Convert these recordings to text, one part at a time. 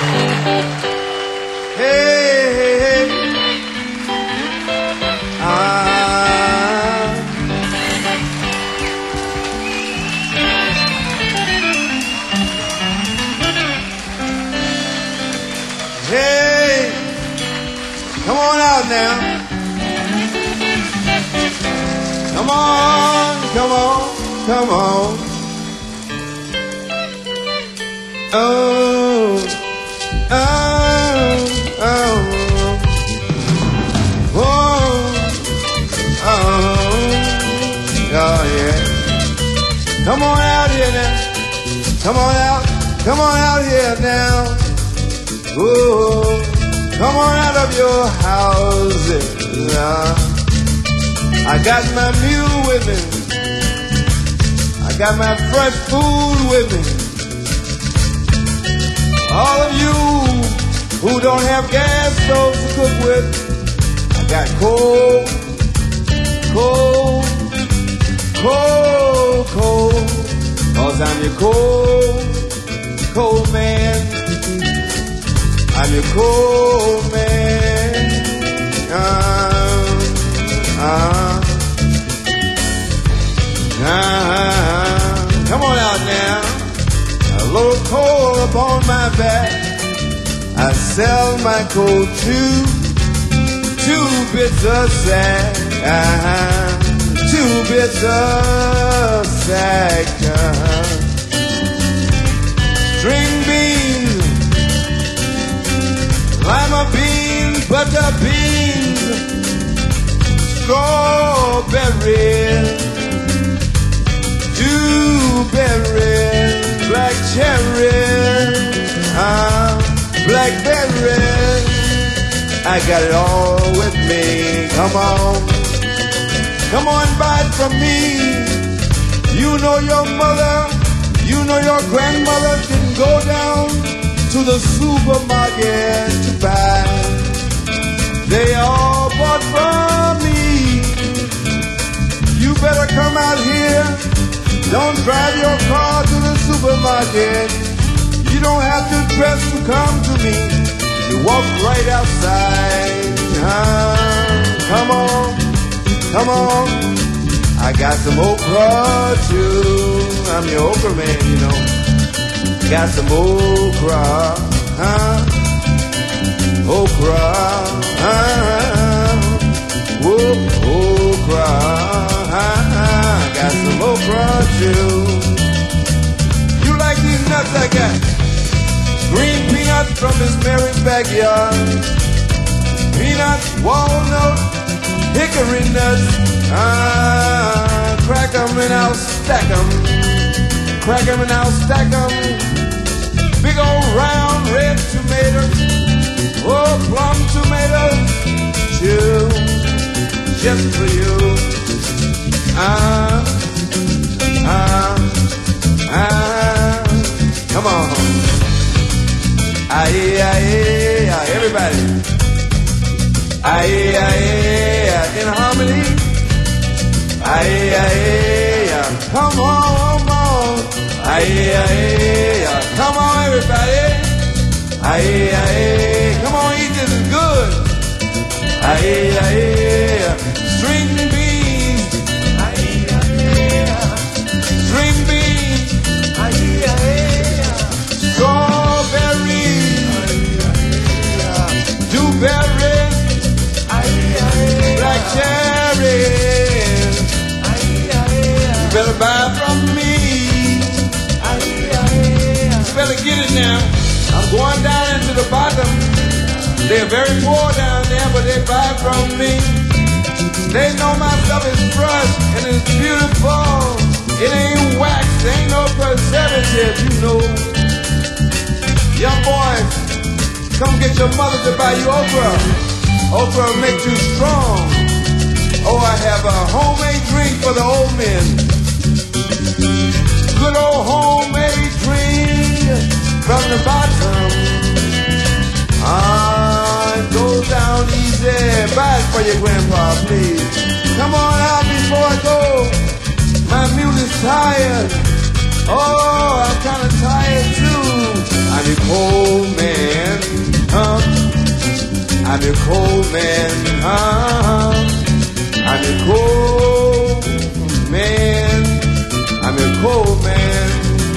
Hey, hey, hey. Hey, come on out now. Come on, come on, come on. Oh, oh, oh, oh, oh, yeah. Come on out here now. Come on out here now. Ooh, come on out of your houses. I got my mule with me. I got my fresh food with me. All of you who don't have gas stoves to cook with, I got coal, coal, coal, coal. 'Cause I'm your coal man. I'm your coal man. Come on out now. A little coal upon my back. I sell my coal to 2 bits a sack. 2 bits a sack. String beans, lima beans, butter beans, strawberries, dewberries, black cherries, blackberries. I got it all with me. Come on, buy it from me. You know your mother, you know your grandmother didn't go down to the supermarket to buy. They all bought from me. You better come out here. Don't drive your car to the supermarket. You don't have to dress to come to me. You walk right outside. Come on, come on. I got some okra too. I'm your okra man, you know. Got some okra, okra, okra. Got some okra too. You like these nuts I got? Green peanuts from Miss Mary's backyard. Peanuts, walnuts, hickory nuts. Crack 'em and I'll stack 'em. Crack 'em and I'll stack 'em. Big old round red tomatoes. Oh, plum tomatoes. Too, just for you. Come on. Aye, aye, aye, everybody. Aye, aye, aye, in harmony. Aye, aye, aye, come on. Aye, aye, aye, come on, everybody. Aye, aye, come on, eat this is good. Aye, aye, string beans. Aye, aye, string beans. Aye, aye, strawberries. Dewberries. Black cherries. You better buy from me. You better get it now. I'm going down into the bottom. They're very poor down there, but they buy from me. They know my stuff is fresh and it's beautiful. It ain't wax, there ain't no preservative, you know. Young boys, come get your mother to buy you okra. Okra will make you strong. Oh, I have a homemade drink for the old men. Good old homemade drink from the bottom. It goes down easy. Buy it for your grandpa, please. Come on out before I go. My mule is tired. Oh, I'm kind of tired too. I'm a cold man. I'm your cold man. I'm your cold man. I'm your cold man.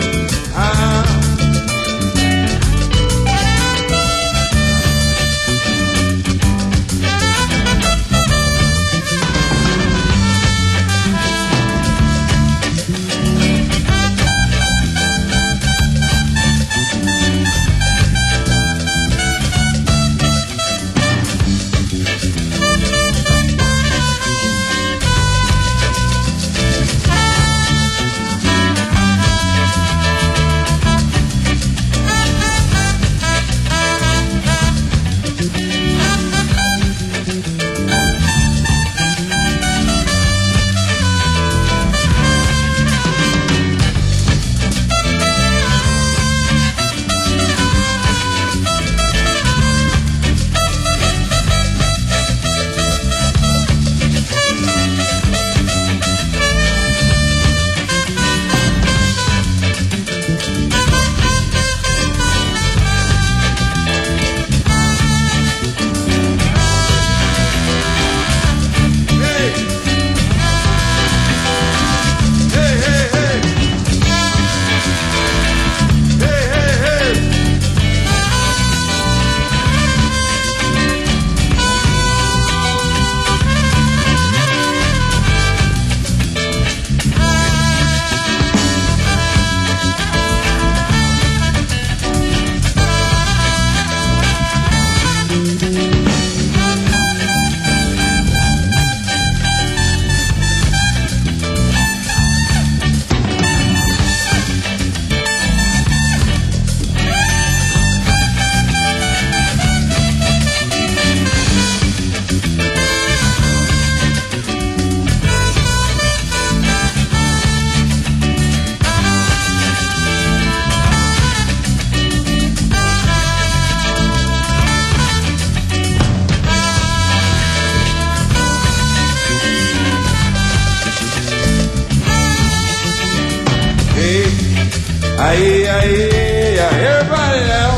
Everybody now.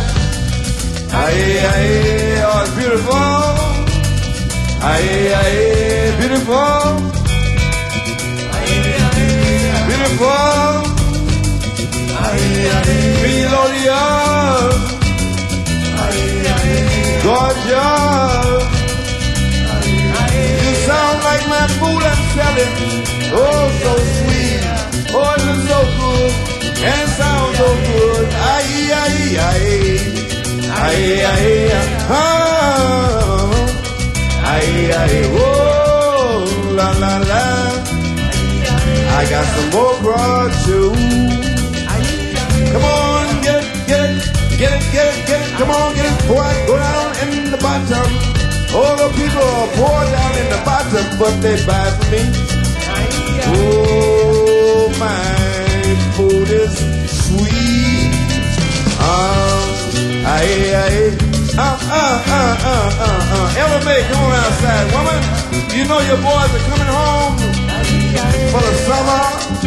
Oh, it's beautiful. Beautiful. Beautiful. Melodious. Gorgeous. You sound like my food I'm selling. Oh, so sweet. Oh, it looks so good. And sound so good. Oh, la la la. I got some more broad too. Come on, get it. Come on, get it. Boy, go down in the bottom. All the people are poor down in the bottom, but they buy for me. Oh, my food is sweet. Elevate, come on outside, woman. You know your boys are coming home for the summer.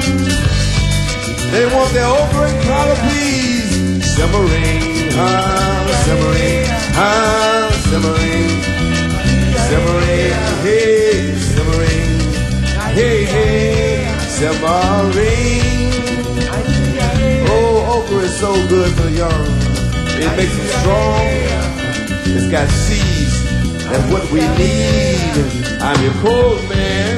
They want their okra and collard peas simmering, simmering, simmering, simmering, hey, simmering, hey, simmering. Oh, okra is so good for the young. It makes them strong. It's got seeds. That's what we need. I'm your cold man.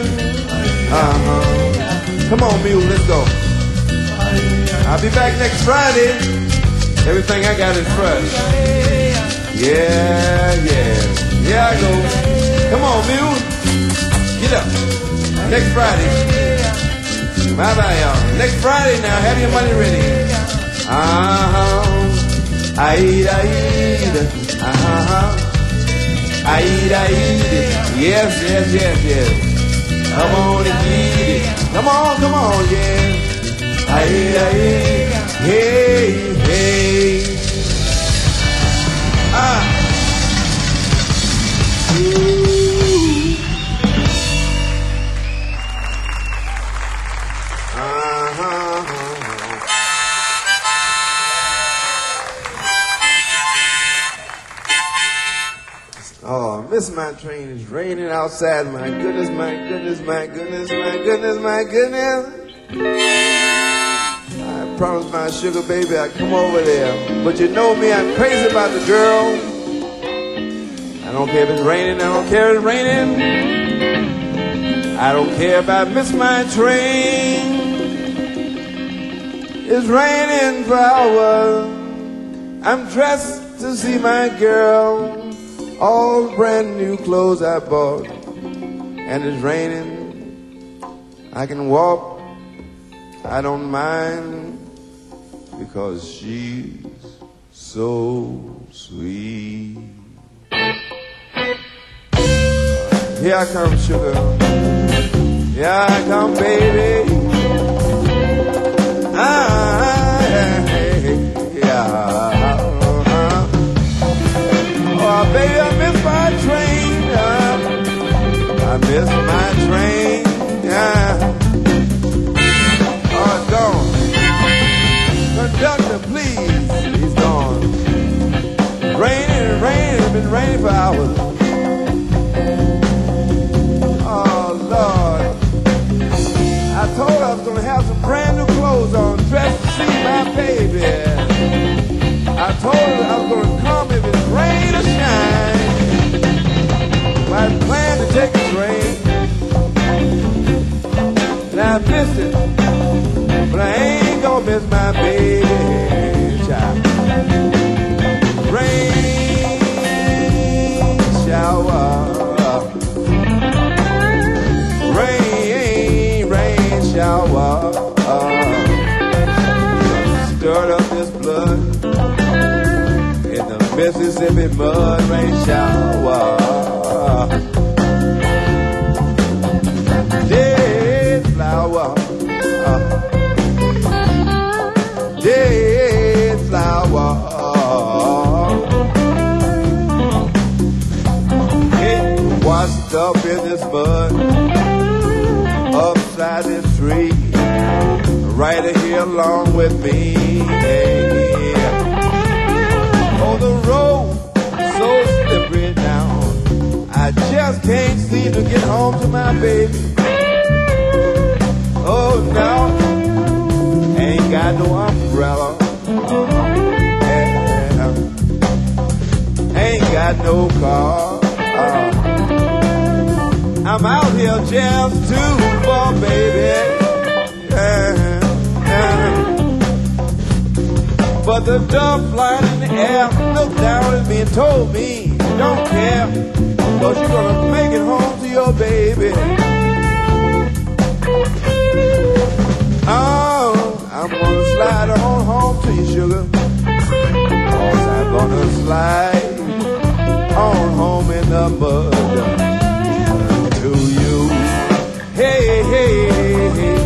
Come on, mule, let's go. I'll be back next Friday. Everything I got is fresh. Yeah. Here I go. Come on, mule. Get up. Next Friday. Bye-bye, y'all. Next Friday now. Have your money ready. Aid. Yes. Come on and eat it. Come on, yeah. Aid. Hey. Oh. miss my train. It's raining outside. My goodness, my goodness, my goodness, my goodness, my goodness. I promised my sugar baby I'd come over there. But you know me, I'm crazy about the girl. I don't care if it's raining, I don't care if it's raining. I don't care if I miss my train. It's raining for hours. I'm dressed to see my girl. All brand new clothes I bought. And it's raining. I can walk. I don't mind. Because she's so sweet. Here I come, sugar. Here I come, baby. Oh, baby, I miss my train. I miss my train. Oh, it's gone. Conductor, please. He's gone. Raining, raining. It's been raining for hours. Oh, Lord. I told her I was going to have some brand new clothes on, dressed to see my baby. I told her I was going to come if it's rain or shine. I planned to take a train, and I missed it, but I ain't gonna miss my baby child. Rain shower, rain shower, stirred up this blood in the Mississippi mud. Rain shower, dead flower, dead flower. It washed up in this mud, upside this tree, right here along with me. Oh, the road so slippery now, I just can't seem to get home to my baby. Oh, no, ain't got no umbrella, ain't got no car. I'm out here just too far, baby. But the dove flying in the air looked down at me and told me, don't care, cause you're gonna make it home to your baby. Oh, I'm gonna slide on home to you, sugar. Cause I'm gonna slide on home in the mud to you. Hey, hey, hey, hey.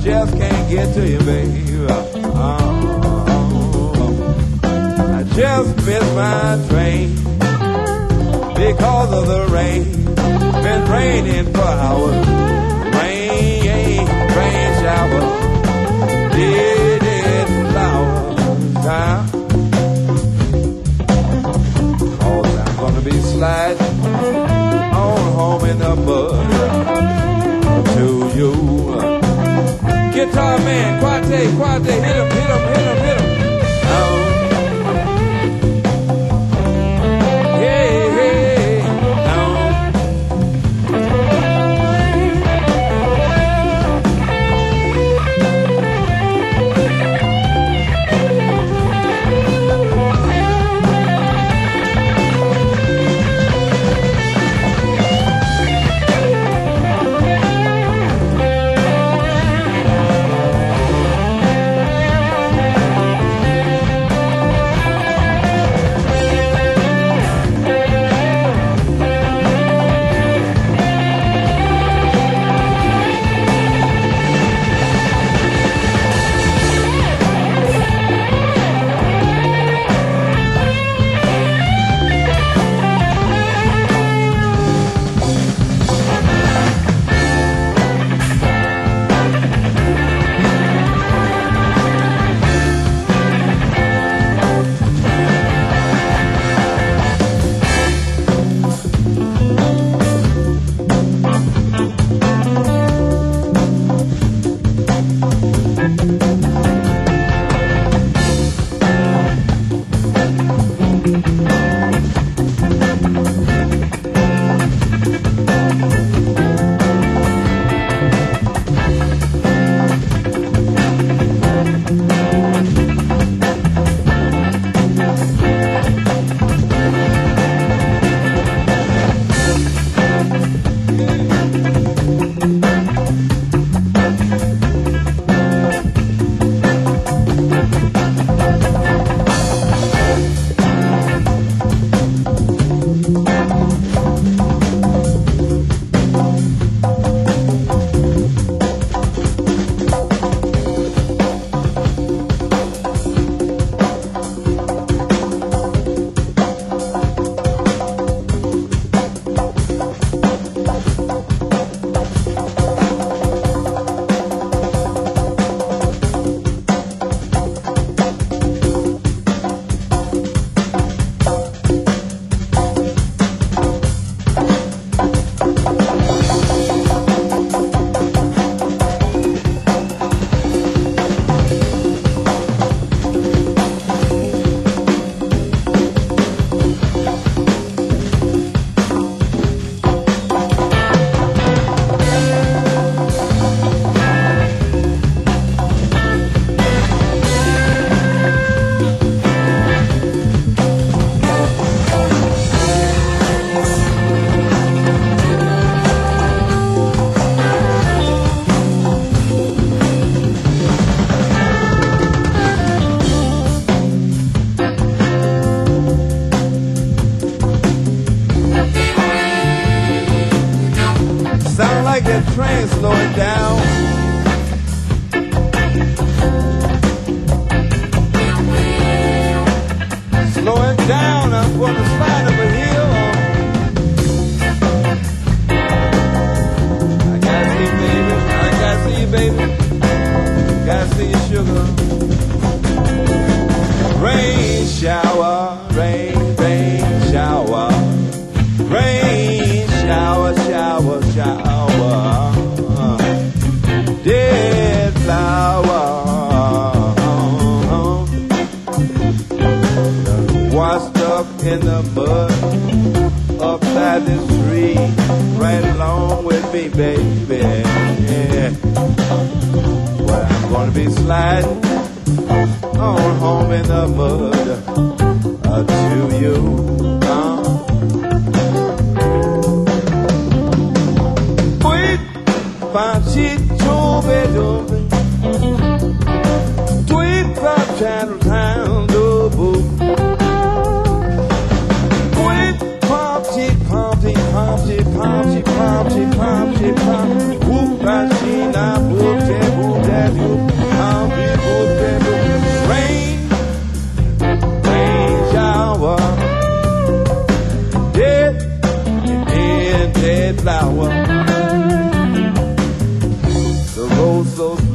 just can't get to you, baby. I just missed my train because of the rain. Been raining for hours. Rain shower. Did it flowers time? Cause I'm gonna be sliding on home in the mud to you. Guitar man, Quate, hit him. Like that train slowing down. Slowing down, I'm gonna slide up a hill. I gotta see you, baby. I gotta see you, baby. Gotta see you, sugar. Rain shower, rain shower. Rain shower, shower, shower. Dead flower. Washed up in the mud upside the street, right along with me, baby. Yeah. Well, I'm gonna be sliding on home in the mud to you. Panchito Bedobe, Tweet Pop Channel Town Dobo, Tweet Pop Chip Pop Chip Pop Chip Pop Chip Pop Chip Pop Chip Pop, Whoop Pachina, Whoop Chip Whoop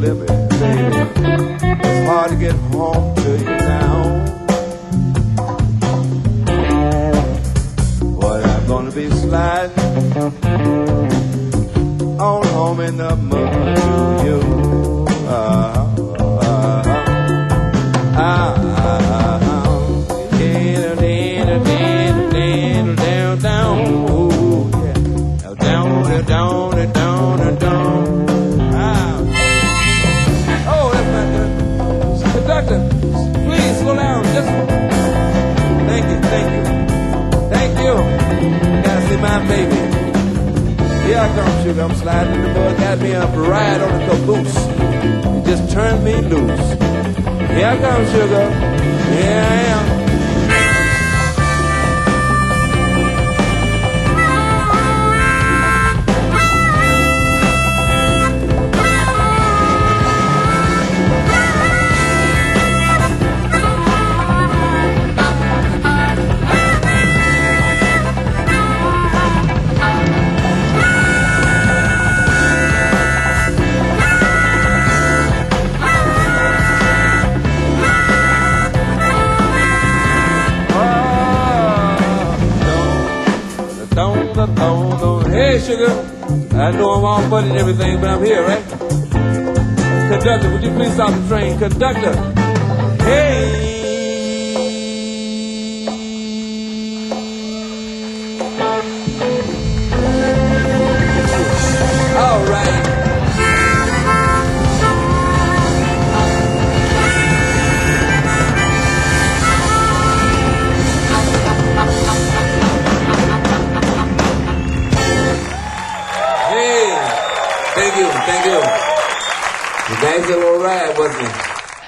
baby, it's hard to get home to you now. But I'm gonna be sliding on home in the mud to you. Down, ooh, yeah. Down, down. Oh, that's not good. Conductor, please slow down. Just thank you. I gotta see my baby. Here I come, sugar. I'm sliding in the mud. Got me up ride on the caboose. You just turned me loose. Here I come, sugar. Here I am. Hey, sugar, I know I'm all funny and everything, but I'm here, right? Conductor, would you please stop the train? Conductor, hey! All right. Thank you. You guys did all right, wasn't it?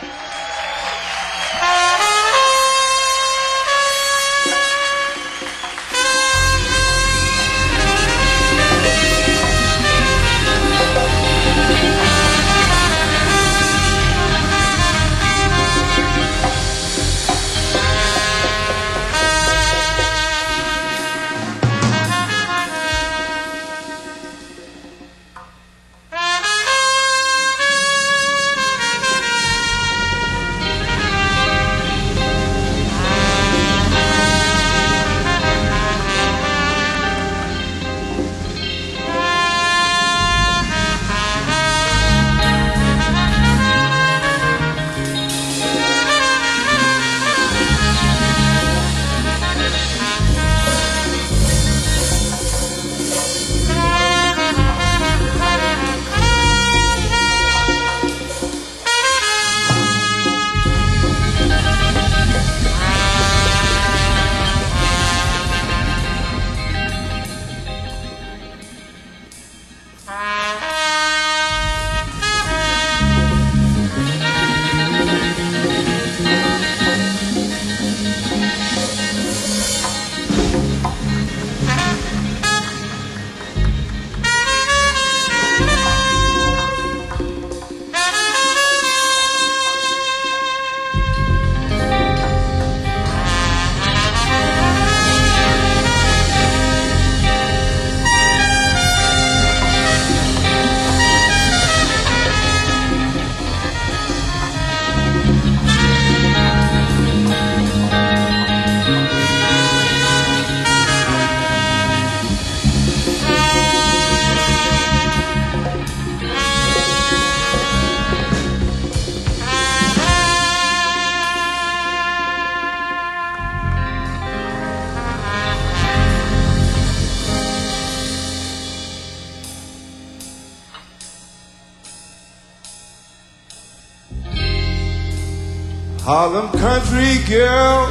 Harlem country girl,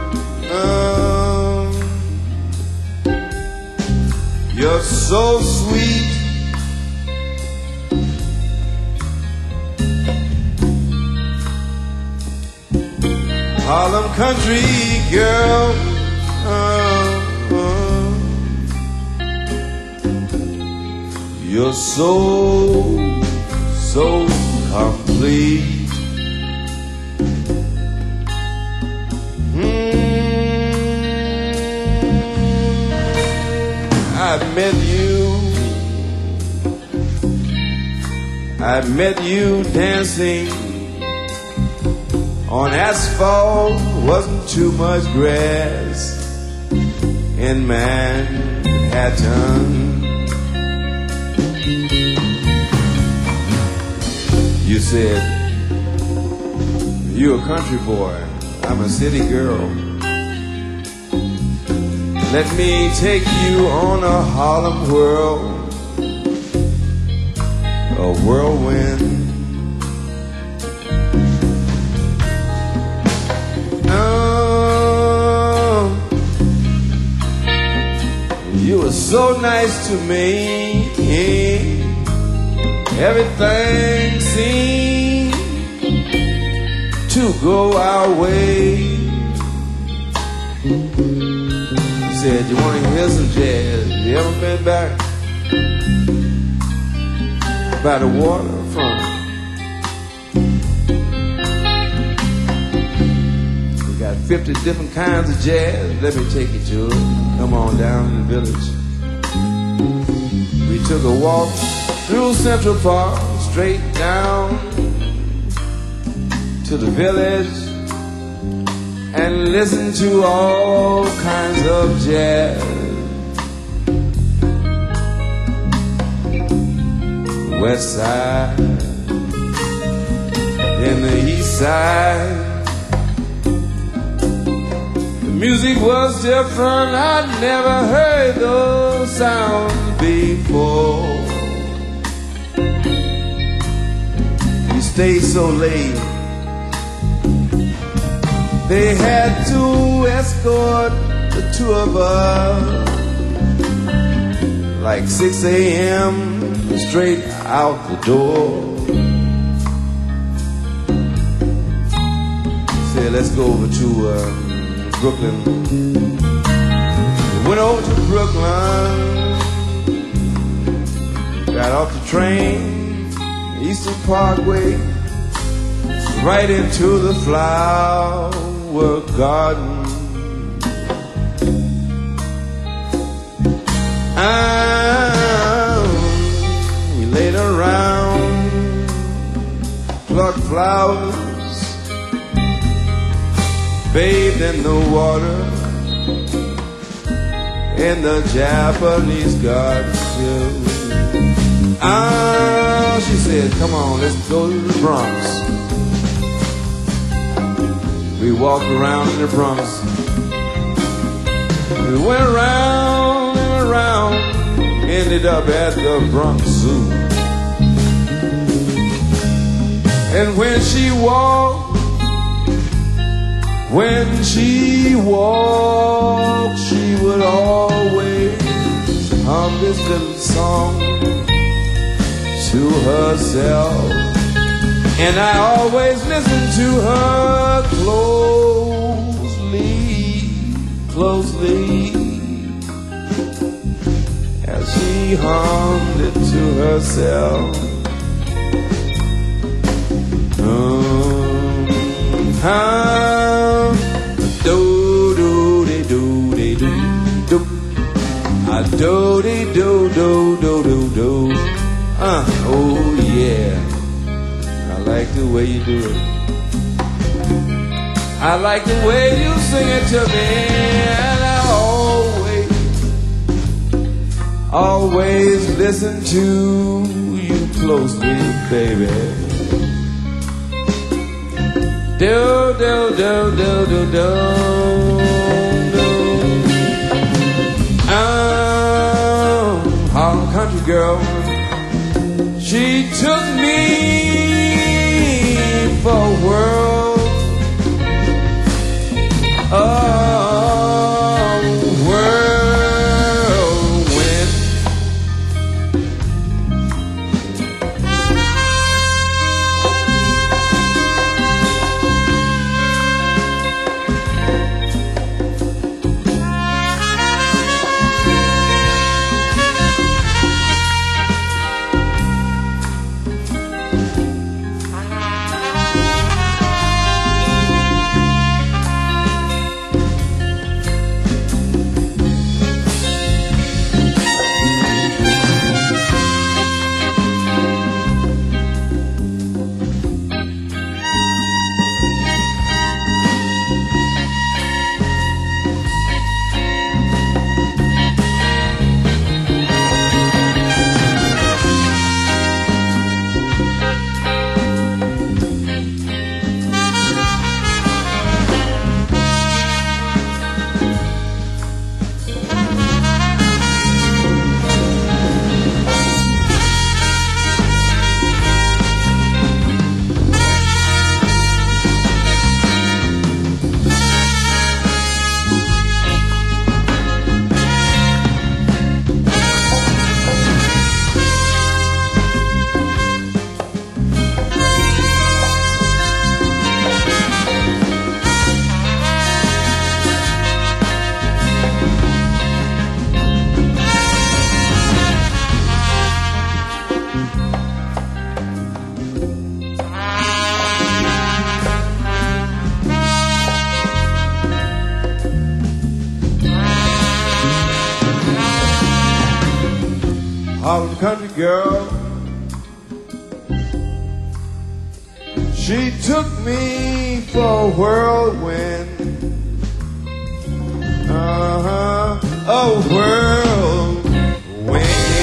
you're so sweet. Harlem country girl, you're so complete. I I met you dancing on asphalt. Wasn't too much grass in Manhattan. You said, you're a country boy, I'm a city girl. Let me take you on a Harlem whirl, a whirlwind. Oh, you were so nice to me. Everything seemed to go our way. You said you want to hear some jazz. You ever been back by the waterfront? We got 50 different kinds of jazz. Let me take you to it. Come on down to the village. We took a walk through Central Park, straight down to the village, and listened to all kinds of jazz. West side and the east side. The music was different, I'd never heard those sounds before. You stayed so late, they had to escort the two of us, like 6 a.m. straight out the door. Said, let's go over to Brooklyn. We went over to Brooklyn, got off the train, Eastern Parkway, right into the flower garden. We laid around, plucked flowers, bathed in the water, in the Japanese garden. She said, come on, let's go to the Bronx. We walked around in the Bronx. We went around and around, ended up at the Bronx Zoo. And when she walked, she would always hum this little song to herself. And I always listen to her closely, as she hummed it to herself. Do do de do de do do, a do de do do do do do. Oh yeah. I like the way you do it. I like the way you sing it to me. And I always listen to you closely, baby. Do do do do do do. Oh, country girl, she took me for a whirl, whirlwind. girl. She took me for a whirlwind. A whirlwind.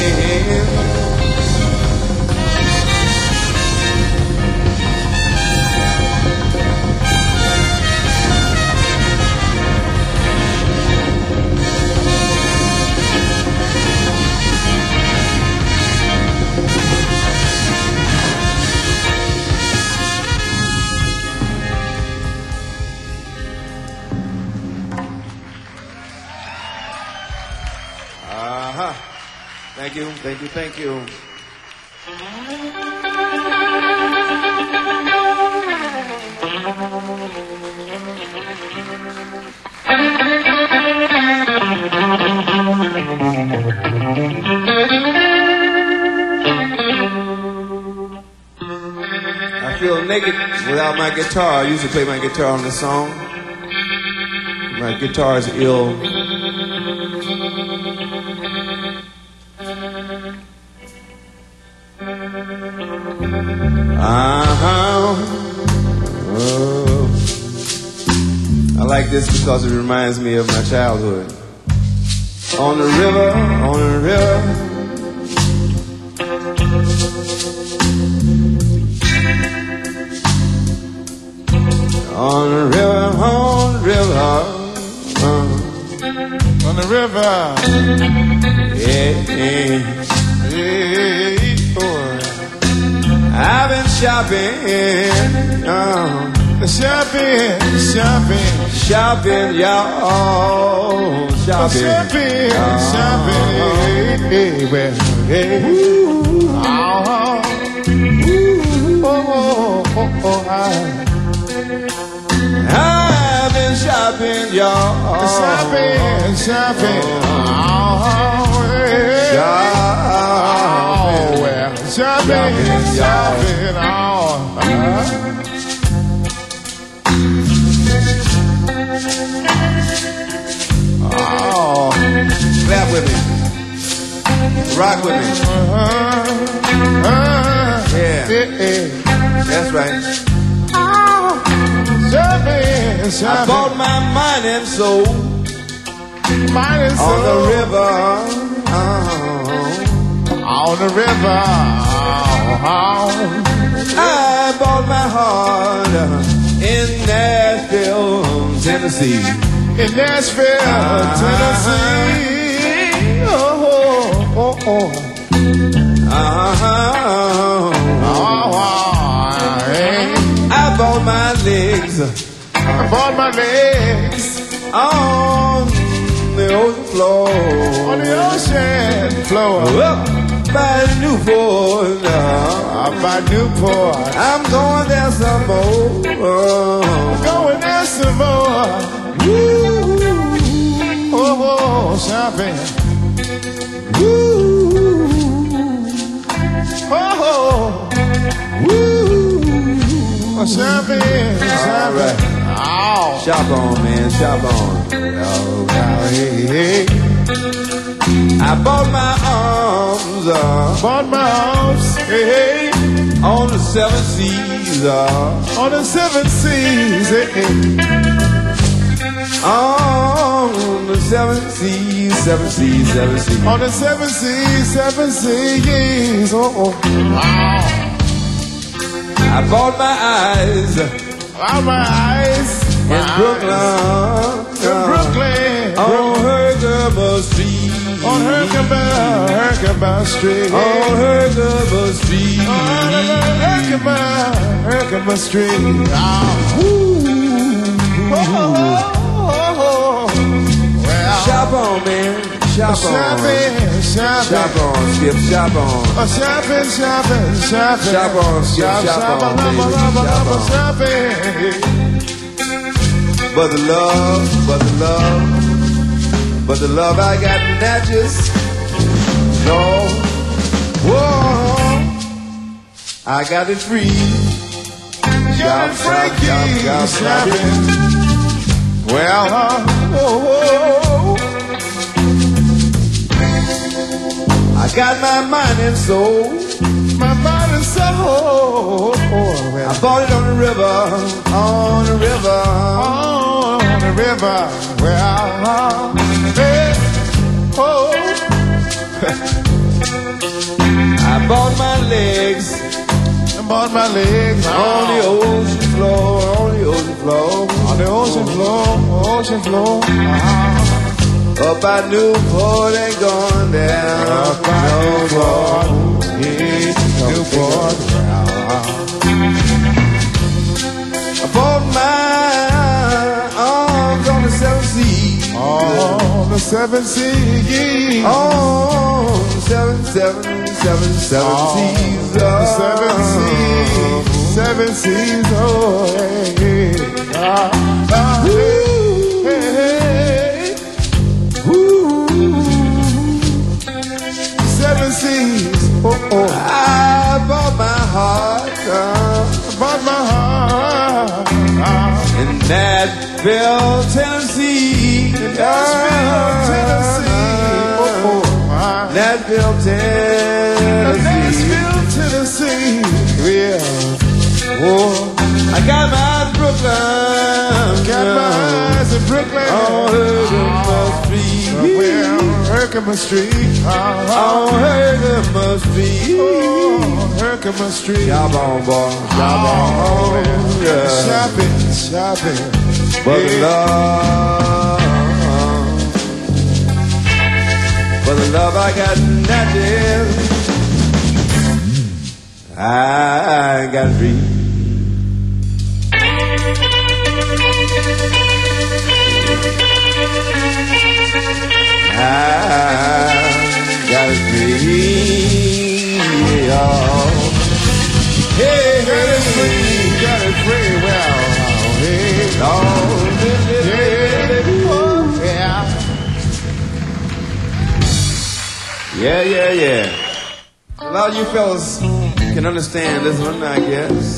Thank you, thank you, thank you. I feel naked without my guitar. I used to play my guitar on this song. My guitar is ill. I like this because it reminds me of my childhood. On the river, on the river. On the river, on the river. On the river. Yeah, yeah, yeah, boy. I've been shopping, shopping, y'all, shopping, I've been shopping, y'all, shopping, clap with me, rock with me. Yeah, that's right. I bought my mind and soul on the river. On the river. I bought my heart in Nashville, Tennessee. In Nashville, Tennessee. I bought my legs. I bought my legs on the ocean floor. On the ocean floor. By Newport, by Newport. I'm going there some more. I'm going there some more. Woo, oh, shopping. Woo, oh, woo, shopping, shopping. Right. Oh. Shop on, man, shop on. Oh, hey, hey. I bought my arms, hey, on the seven seas, on the seven seas, hey, on the seven seas, seven seas, seven seas, on the seven seas, seven seas, oh. I bought my eyes, in Brooklyn, on Herkimer Street. On Herkimer Street. On Herkimer Street. On Herkimer Street. Well, shop on, man. Shop on. Shop on, Skip. Shop on. Shopping. Shop on, Skip. Shop on, baby. Shop on. But the love I got in Natchez, no, whoa, I got it free. Shop. Well, I I got my mind and soul. My mind and soul. I bought it on the river, on the river, on the river. Well, hey, oh. I bought my legs. I bought my legs on the ocean floor, on the ocean floor, on the ocean floor, ocean floor. Up by Newport and gone down. Up by Newport, Newport. I bought my arms on the seven seas. On the seven seas. On the seven seas. The seven seas. Oh, hey, seven seas. Oh, oh. I bought my heart. I bought my heart. In Nashville, Tennessee. Nashville, Tennessee. Oh, oh. Nashville, Tennessee. Nashville, Tennessee. Yeah. Oh, I got my eyes in Brooklyn. Got my eyes in Brooklyn. On Herkimer Street. Somewhere on Herkimer Street. On Herkimer Street. Oh, Herkimer Street. Job on, boy. Job on. Yeah. Shopping, shopping. But the love I got nothing. I got free. I got free. Oh. Hey, got it free. Got it free. Well, hey, yeah. A lot of you fellas can understand this one, I guess.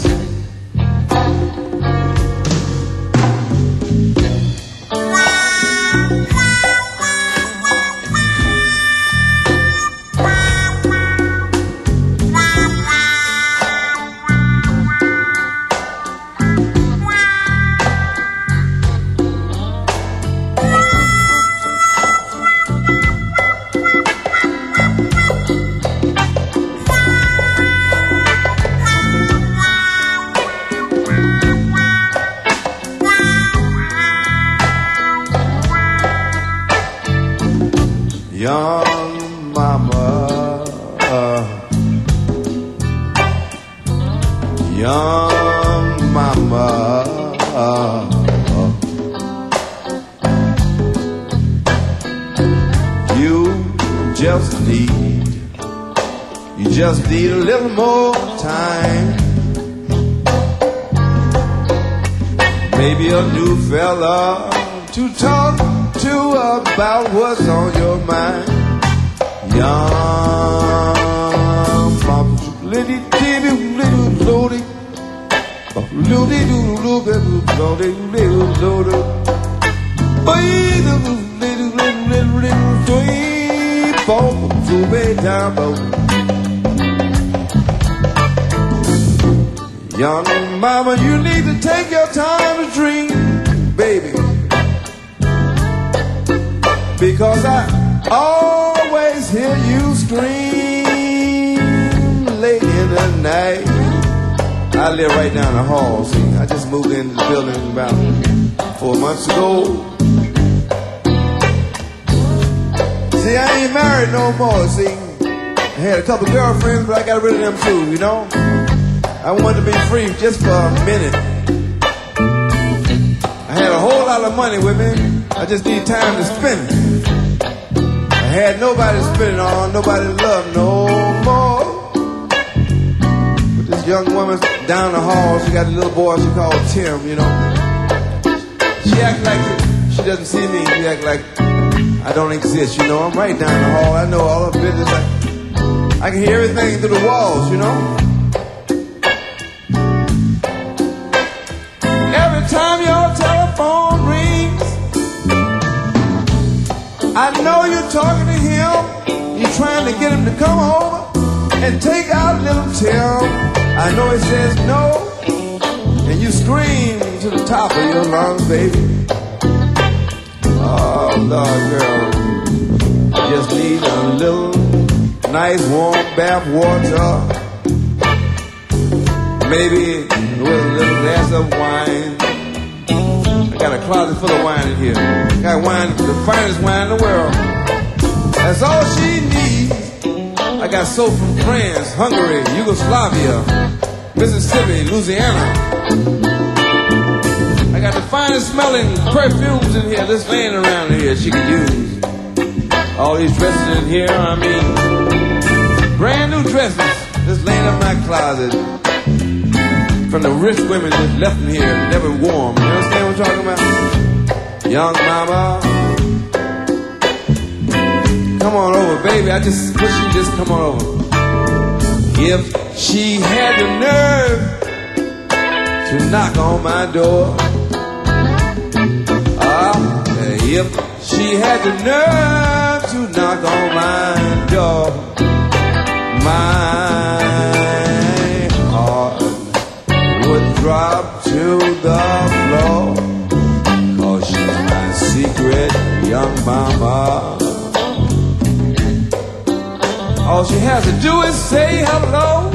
Young mama, young mama, you just need a little more time. Maybe a new fella to talk to about what's on your mind. Young mama, little loady, young mama, you need to take your time to dream, baby. Because I always hear you scream late in the night. I live right down the hall, see. I just moved into the building about 4 months ago. See, I ain't married no more, see. I had a couple girlfriends, but I got rid of them too, you know. I wanted to be free just for a minute. I had a whole lot of money with me. I just need time to spend it. I had nobody to spend it on, nobody to love no more. But this young woman down the hall, she got a little boy she called Tim, you know. She act like she doesn't see me. She act like I don't exist, you know. I'm right down the hall. I know all her business. I can hear everything through the walls, you know. Every time your telephone rings, I know you're talking to him. You're trying to get him to come over and take out little Tim. I know he says no, and you scream to the top of your lungs, baby. Oh, Lord, girl, just need a little nice warm bath water, maybe with a little glass of wine. I got a closet full of wine in here. Got wine, the finest wine in the world. That's all she needs. I got soap from France, Hungary, Yugoslavia, Mississippi, Louisiana. I got the finest smelling perfumes in here that's laying around here she can use. All these dresses in here, I mean, brand new dresses that's laying in my closet from the rich women that's left in here, never warm. You understand what I'm talking about? Young mama, come on over, baby. I just wish you just come on over. If she had the nerve to knock on my door, if she had the nerve to knock on my door, my heart would drop to the floor, 'cause she's my secret young mama. All she has to do is say hello.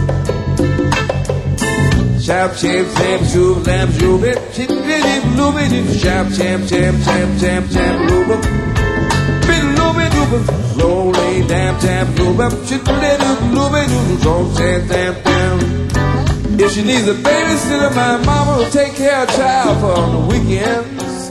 Chap, chap, chap, shoop, lamp, shoop, it, chip, bitty, bloop, it, chap, chap, chap, chap, chap, chap, bloop, bitty, bloop, it, bloop, slowly, damn, tap, bloop, chip, bitty, bloop, it, slow, tap, tap, down. If she needs a babysitter, my mama will take care of the child for on the weekends.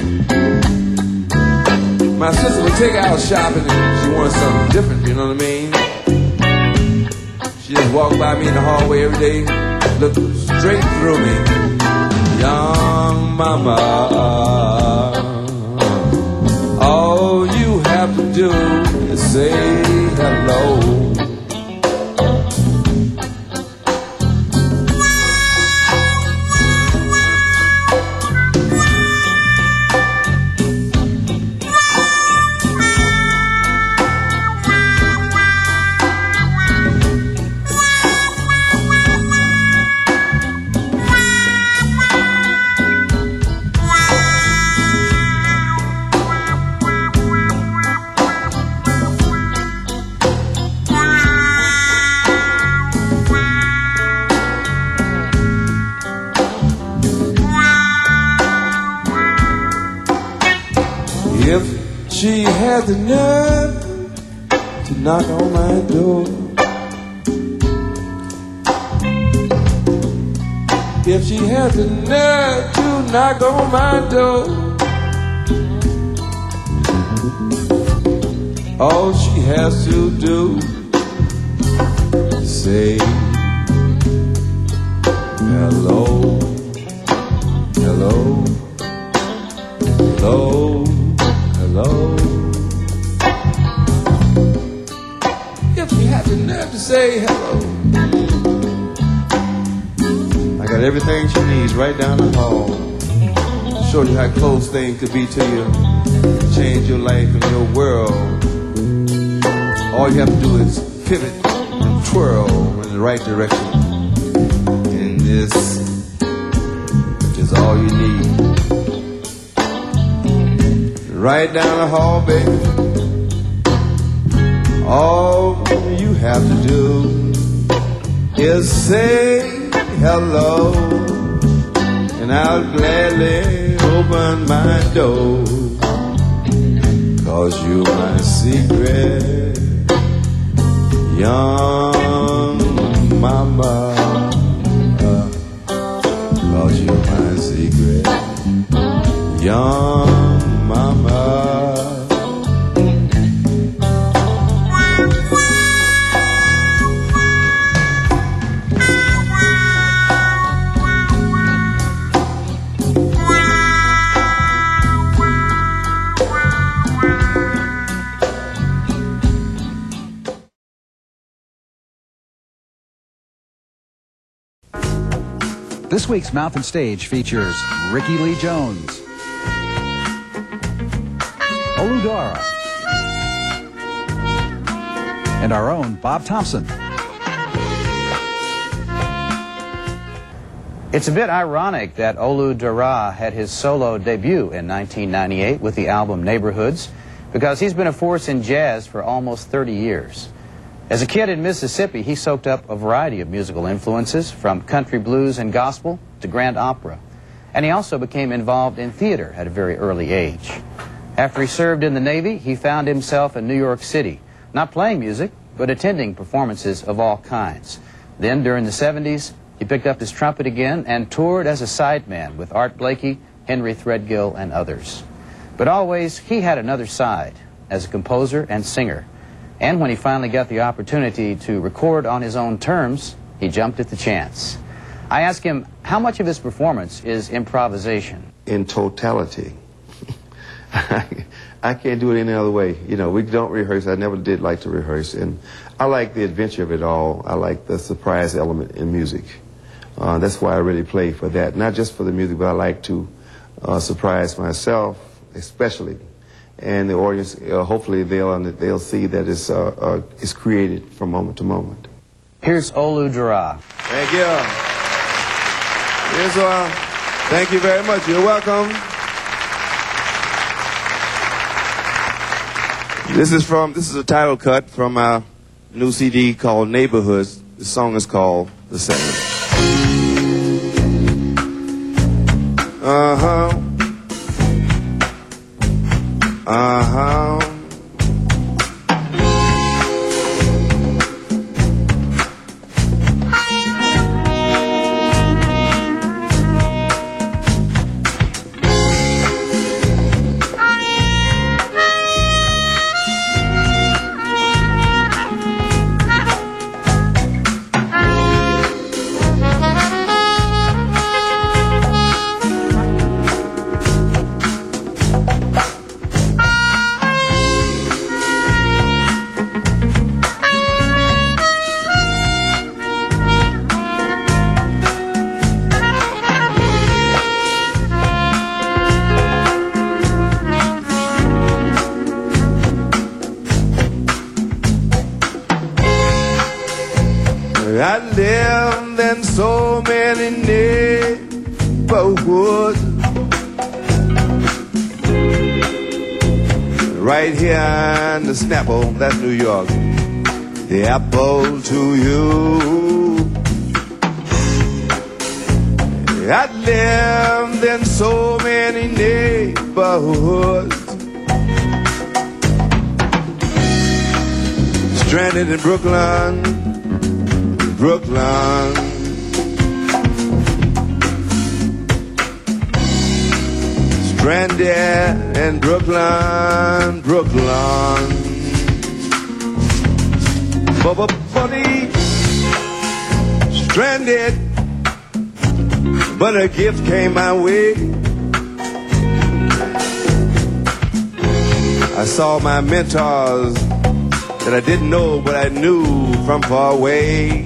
My sister would take her out shopping if she wanted something different, you know what I mean? She just walked by me in the hallway every day, looked straight through me. Young mama, all you have to do is say hello. If she had the nerve to knock on my door, if she had the nerve to knock on my door, all she has to do is say hello, hello, hello. Hello. If you had the nerve to say hello, I got everything she needs right down the hall. Show you how close things could be to you, change your life and your world. All you have to do is pivot and twirl in the right direction, and this is all you need. Right down the hall, baby. All you have to do is say hello, and I'll gladly open my door, 'cause you're my secret young mama, 'cause you're my secret young mama. This week's Mouth and Stage features Ricky Lee Jones, Oludara, and our own Bob Thompson. It's a bit ironic that Olu Dara had his solo debut in 1998 with the album Neighborhoods, because he's been a force in jazz for almost 30 years. As a kid in Mississippi, he soaked up a variety of musical influences, from country blues and gospel to grand opera. And he also became involved in theater at a very early age. After he served in the Navy, he found himself in New York City, not playing music, but attending performances of all kinds. Then, during the 70s, he picked up his trumpet again and toured as a sideman with Art Blakey, Henry Threadgill, and others. But always, he had another side, as a composer and singer. And when he finally got the opportunity to record on his own terms, he jumped at the chance. I asked him how much of his performance is improvisation. In totality. I can't do it any other way. You know, we don't rehearse. I never did like to rehearse. And I like the adventure of it all. I like the surprise element in music. That's why I really play for that. Not just for the music, but I like to surprise myself, especially. And the audience, hopefully they'll see that it's created from moment to moment. Here's Olu Dara. Thank you. Thank you very much. You're welcome. This is a title cut from our new CD called Neighborhoods. The song is called The Second. I lived in so many neighborhoods, right here in the Snapple, that's New York, the apple to you. I lived in so many neighborhoods, stranded in Brooklyn, stranded in Brooklyn. Funny, stranded, but a gift came my way. I saw my mentors that I didn't know, but I knew from far away.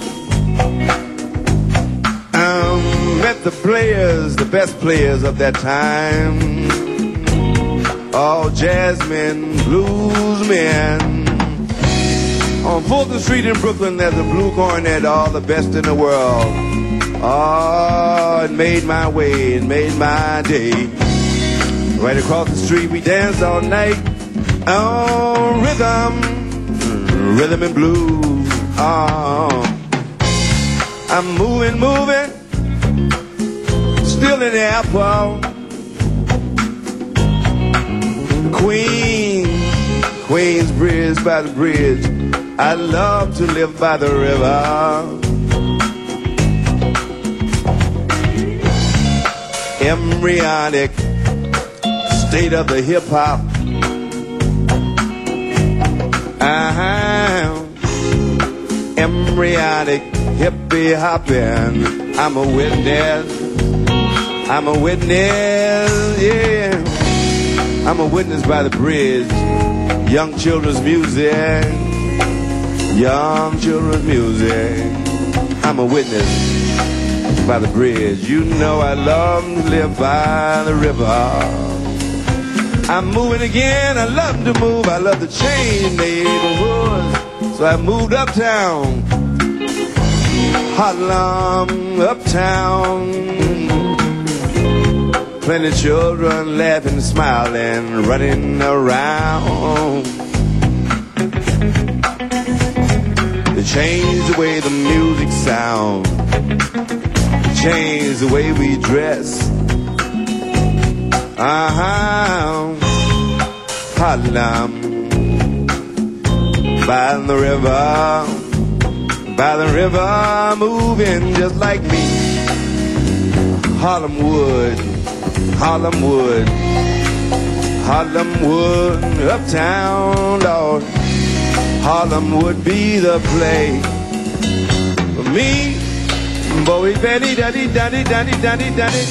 Met the players, the best players of that time, all jazzmen, bluesmen. On 4th Street in Brooklyn, there's a blue cornet, all the best in the world. Oh, it made my way, it made my day. Right across the street, we danced all night on rhythm and blues. Oh, I'm moving, still in the apple. Queensbridge by the bridge. I love to live by the river. Embryonic state of the hip hop. Embryonic hippie hopping. I'm a witness, yeah. I'm a witness by the bridge. Young children's music. I'm a witness by the bridge. You know I love to live by the river. I'm moving again, I love to move. I love to change neighborhoods. So I moved uptown, Harlem, uptown. Plenty of children laughing, smiling, running around. They changed the way the music sounds, changed the way we dress. Harlem, by the river, moving just like me. Harlemwood, uptown, Lord. Harlem would be the place for me. Boy, daddy, daddy, daddy, daddy, daddy, daddy.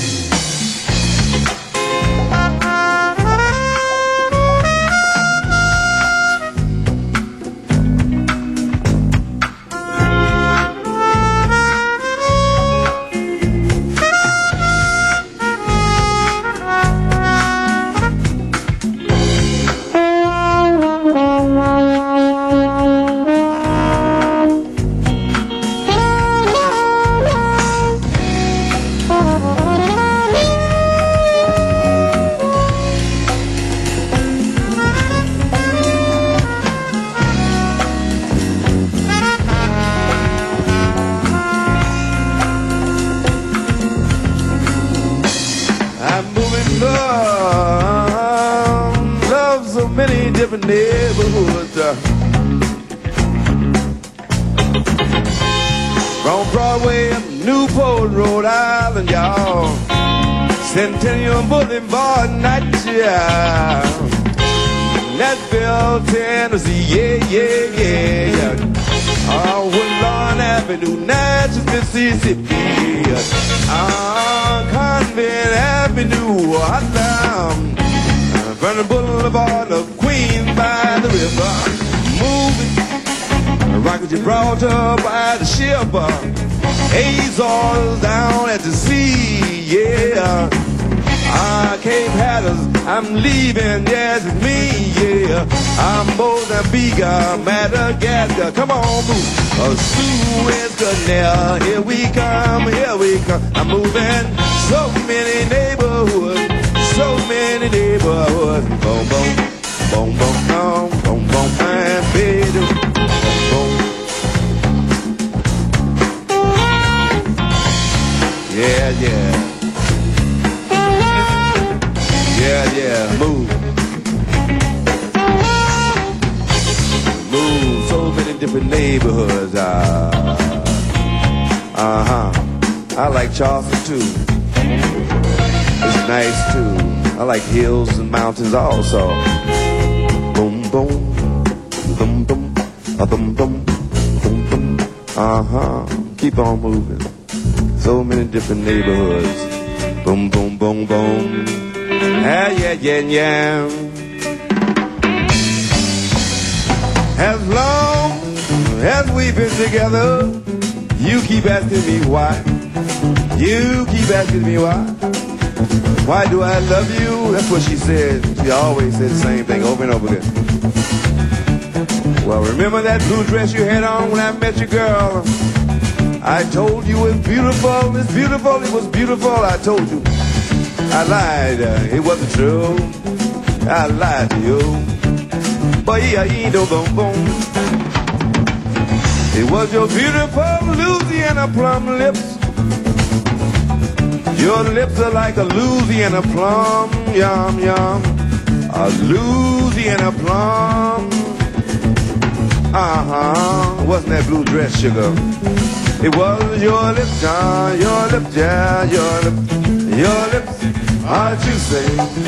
Love so many different neighborhoods. From Broadway up Newport, Rhode Island, y'all. Centennial Boulevard, Nightshire. Nashville, Tennessee, yeah. Woodlawn Avenue, Natchez, Mississippi. Convent Avenue, Harlem. Vernon Boulevard of Queens by the river. Moving, Rocket Gibraltar by the ship. Azores down at the sea, yeah. Cape Hatteras, I'm leaving, yes, it's me, yeah. I'm Mozambique, Madagascar, come on, move. Suez Canal, here we come. I'm moving so many neighborhoods. Boom, boom, boom, boom, boom, boom, boom, and baby, boom, yeah. Move, so many different neighborhoods. I like Charleston too. It's nice too. I like hills and mountains also. Boom, boom, boom, boom, boom, boom, boom, boom. Keep on moving. So many different neighborhoods. Boom, boom, boom, boom. Yeah. As long as we've been together, you keep asking me why. Why do I love you? That's what she said. She always said the same thing over and over again. Well, remember that blue dress you had on when I met you, girl? I told you it was beautiful, it was beautiful, I told you. I lied, it wasn't true. I lied to you. But boom. It was your beautiful Louisiana plum lips. Your lips are like a Louisiana plum, yum. A Louisiana plum. Wasn't that blue dress, sugar? It was your lips, your lips. Aren't you say?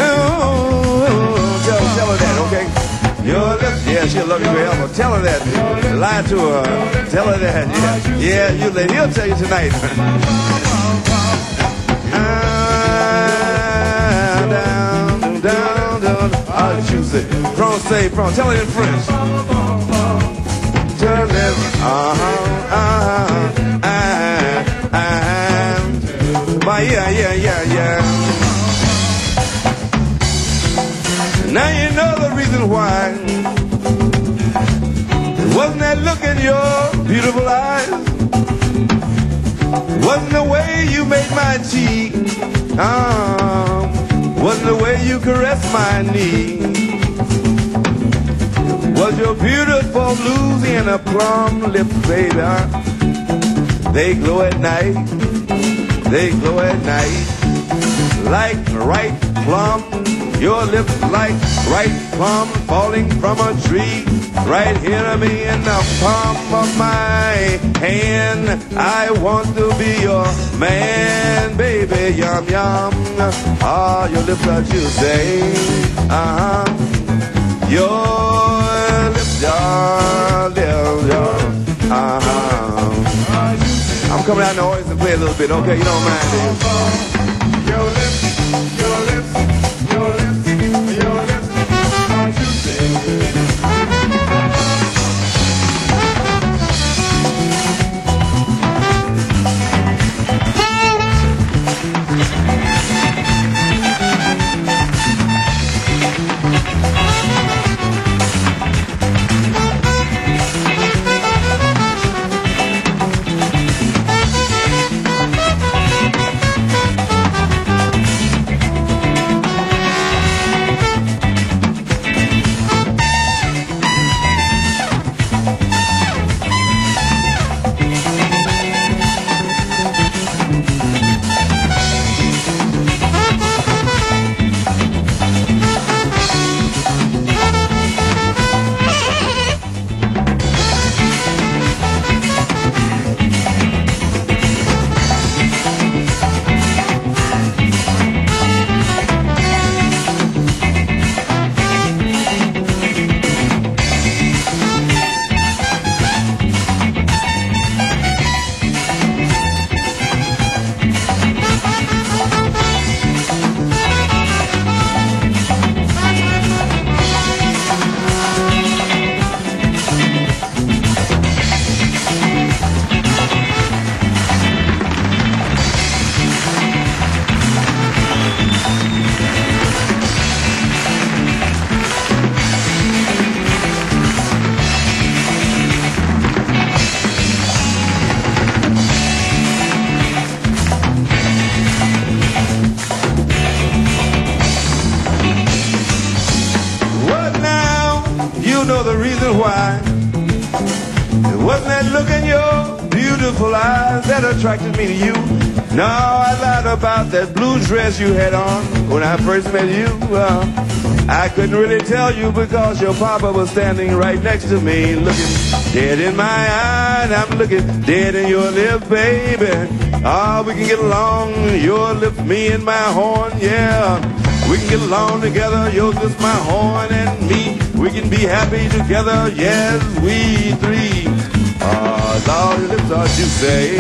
Tell her that, okay? Your lips, yeah, she'll love you forever. Tell her that. Lie to her. Tell her that, yeah. He'll tell you tonight. Down. Aren't you say? Tell her in French. Tell them, yeah. Now you know the reason why Wasn't that look in your beautiful eyes? Wasn't the way you made my cheek? Wasn't the way you caressed my knee? Was your beautiful Louisiana plum lips, baby? They glow at night. They glow at night. Like ripe plum. Your lips like ripe plum falling from a tree. Right here to me in the palm of my hand. I want to be your man, baby, yum yum. Ah, your lips are juicy. Your lips are I'm coming out in the audience and play a little bit, okay? You don't mind, do you? Your lips, your lips, your lips, your lips are juicy. Attracted me to you. No, I lied about that blue dress you had on when I first met you. I couldn't really tell you because your papa was standing right next to me, looking dead in my eyes. I'm looking dead in your lips, baby. Oh, we can get along, your lips, me and my horn, yeah. We can get along together, your lips, my horn, and me. We can be happy together, yes, we three. All your lips are juicy.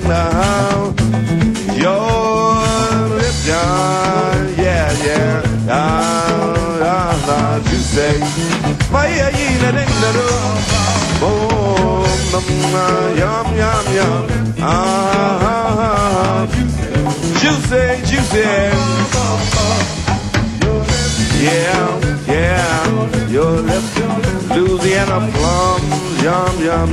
Your lips are, yeah. Juicy. Yum. Juicy. Yeah. Your lips, Louisiana plums, yum.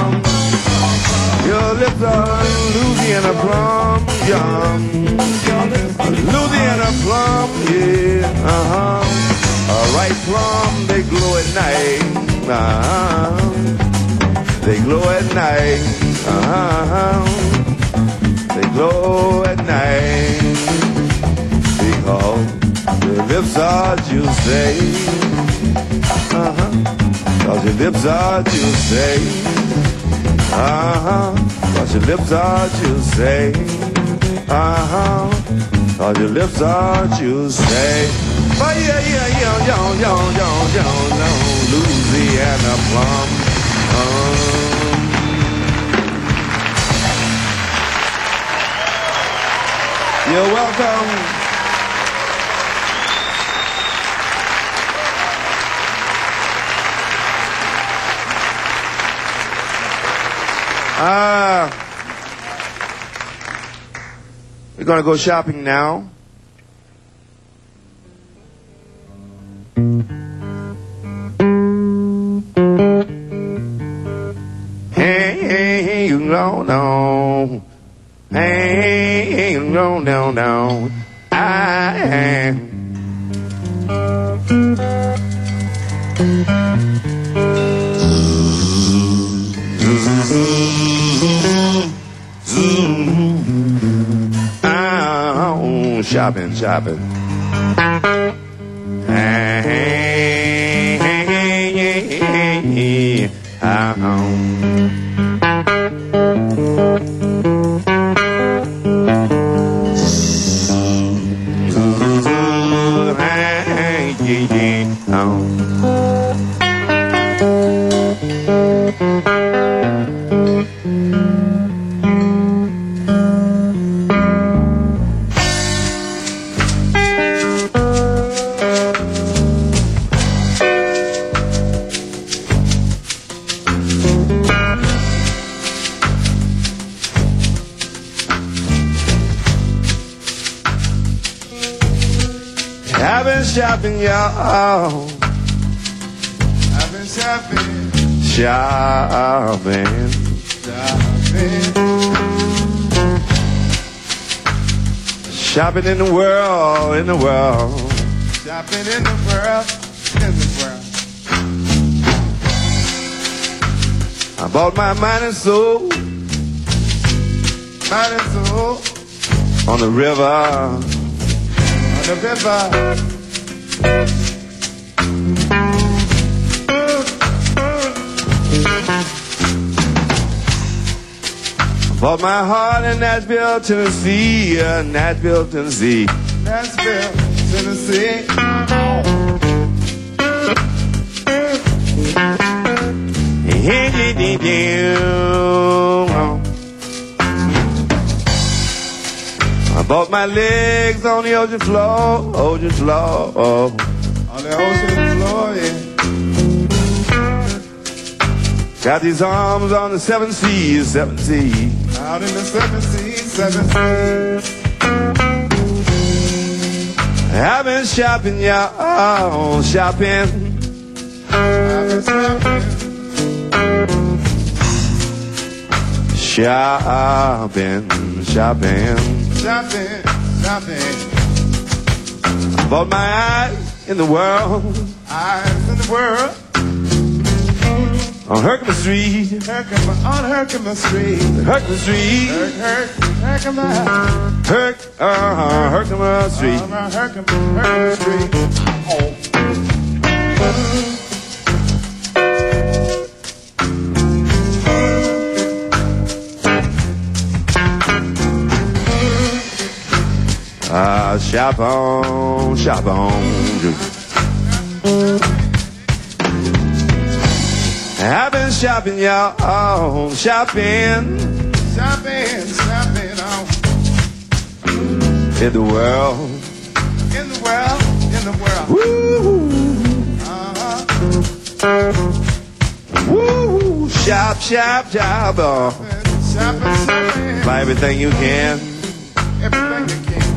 Your lips are Louisiana plum, yum. Louisiana plum, yeah, A ripe plum, they glow at night, They glow at night, They glow at night. Because your lips are juicy, Cause your lips are juicy. Cause your lips are juicy. Cause your lips are juicy. Oh yeah, Louisiana plum. You're welcome. We're going to go shopping now. down, down. Hey, down, down, down. I am. Oh, shopping, shopping. Hey, hey, hey, hey, hey. I've been shopping, y'all. I've been shopping. Shopping. Shopping. Shopping in the world, in the world. Shopping in the world, in the world. I bought my mind and soul. Mind and soul. On the river. The river. Bought my heart in Nashville, Tennessee, Nashville, Tennessee, Nashville, Tennessee. I bought my legs on the ocean floor, ocean floor, on the ocean floor, yeah. Got these arms on the seven seas, seven seas. Out in the seven seas, seven seas. I've been shopping, y'all, shopping. I've been shopping. Shopping, shopping. Shopping, shopping. Bought my eyes in the world. Eyes in the world. On Herkimer Street. On Herkimer Street. Herkimer Street. Herkimer Street. Herkimer Street. Shop on, shop on. I've been shopping, y'all, shopping, shopping, shopping on. In the world, in the world, in the world. Woo, woo, shop, shop, shop on. Shopping, shopping. Buy everything you can. Everything you can.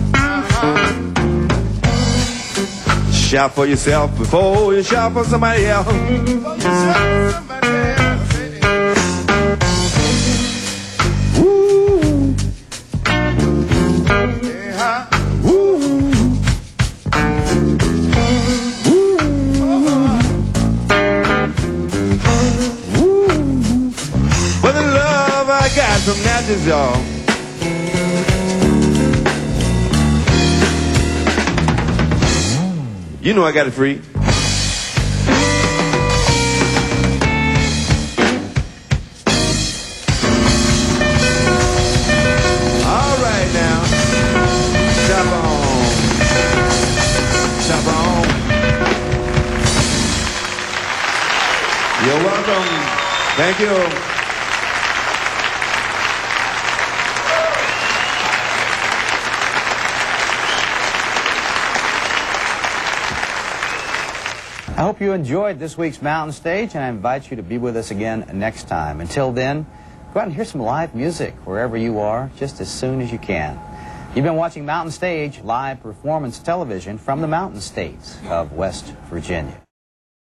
Shop for yourself before you shop for somebody else. Before you shop for somebody else, baby. Woo. Yeah. Woo. Woo. Woo. For the love I got from Natchez, y'all. You know I got it free. All right now. Shop on. Shop on. You're welcome. Thank you. I hope you enjoyed this week's Mountain Stage, and I invite you to be with us again next time. Until then, go out and hear some live music wherever you are, just as soon as you can. You've been watching Mountain Stage, live performance television from the Mountain States of West Virginia.